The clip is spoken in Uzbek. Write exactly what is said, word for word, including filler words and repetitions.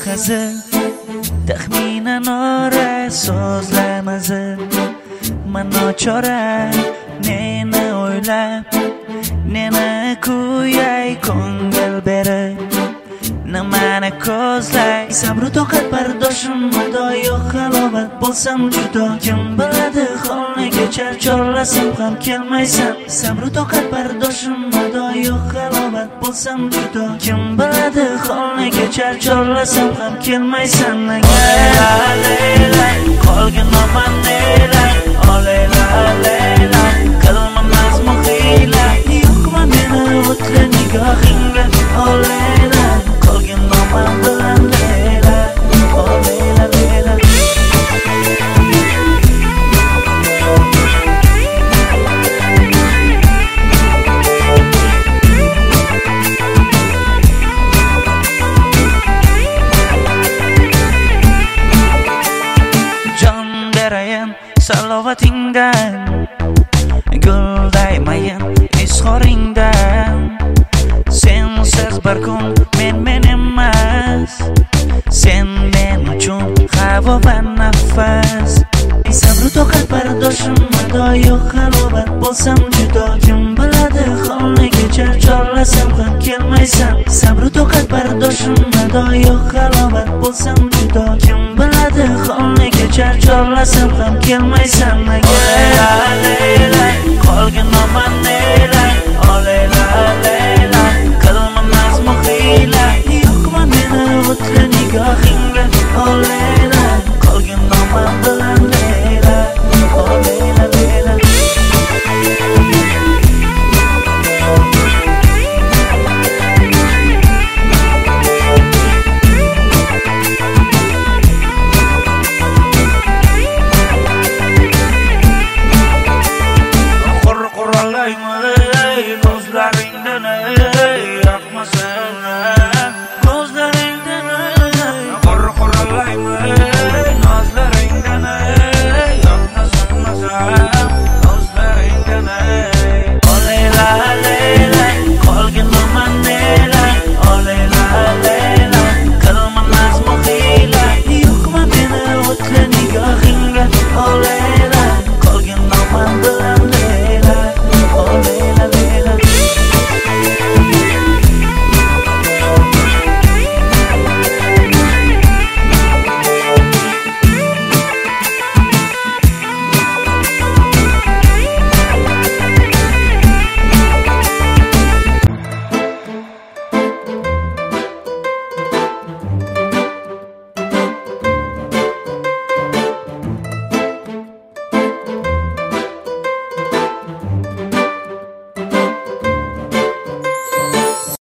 hazil, taxminan ora so'zlamazil. Men nochora neni o'ylab, neni kuyay ko'ngil berib, nimani ko'zlay. Sabr toqat bardoshim mado yo'q, halovat bo'lsam judo. Kim biladi holni kechar, chorlasam ham kelmaysan. Sabr toqat bardoshim mado yo'q, halovat bo'lsam judo. Kim biladi holni kechar, chorlasam ham kelmaysan. Layla layla qolgan oman layla, olayla layla qilma mazmun hiyla. Yo'qmi meni o'tli nigohingga, olayla qolgan oman bilan layla, olayla layla. Jon berayin salovatingdan, guldaymayin izhoringdan. Sensiz bir kun men men emas, sen men uchun havo va nafas. Sabr toqat bardoshim mado yo'q, halovat bo'lsam judo. Kim biladi holni kechar, chorlasam ham kelmaysan. Sabr toqat bardoshim mado yo'q, halovat bo'lsam judo. Kim biladi holni kechar, chorlasam ham kelmaysan. Layla layla qolgan oman layla, olayla